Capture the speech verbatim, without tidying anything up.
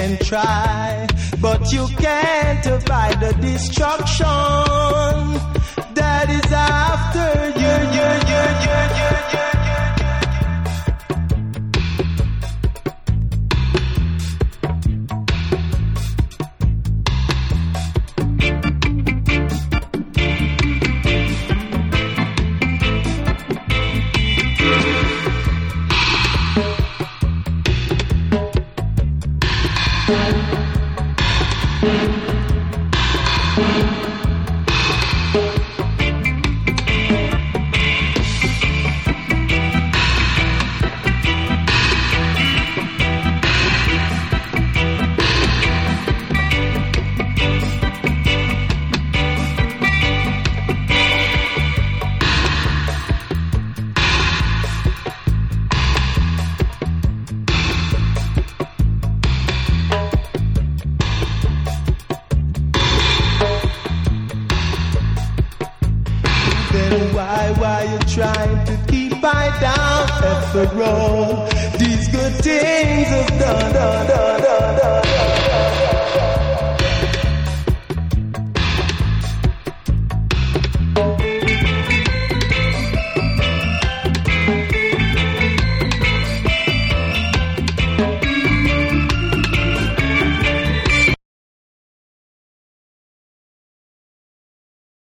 can try, but you can't avoid the destruction that is after you. you, you, you, you, you, you. Trying to keep I down at the road. These good things have done, done, done.